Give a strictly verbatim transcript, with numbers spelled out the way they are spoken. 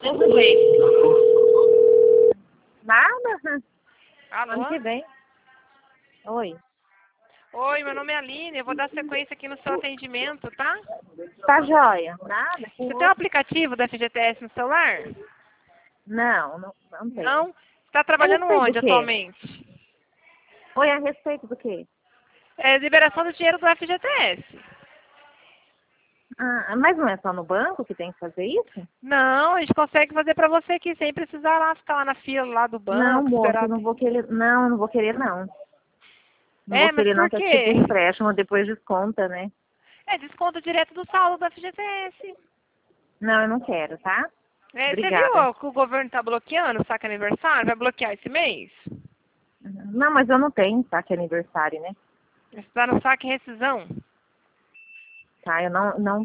mesmo jeito. Nada. Alô? Ano que vem. Oi. Oi, meu nome é Aline, eu vou dar sequência aqui no seu atendimento, tá? Tá joia. Nada. Você tem o aplicativo da F G T S no celular? Não, não, não tem. Não? Você está A trabalhando respeito onde do quê? atualmente? Oi, a respeito do quê? É liberação do dinheiro do F G T S. Ah, mas não é só no banco que tem que fazer isso? Não, a gente consegue fazer pra você aqui, sem precisar lá ficar lá na fila lá do Não, banco, moço, eu esperar. não vou querer. Não, eu não vou querer, não. Não vou É, mas querer, não, por que é tipo quê? empréstimo, depois desconta, né? É desconto direto do saldo do F G T S. Não, eu não quero, tá? É, você Obrigada. viu que o governo está bloqueando o saque aniversário? Vai bloquear esse mês? Não, mas eu não tenho, tá? Que é aniversário, né? Está no saque rescisão. Tá, eu não, não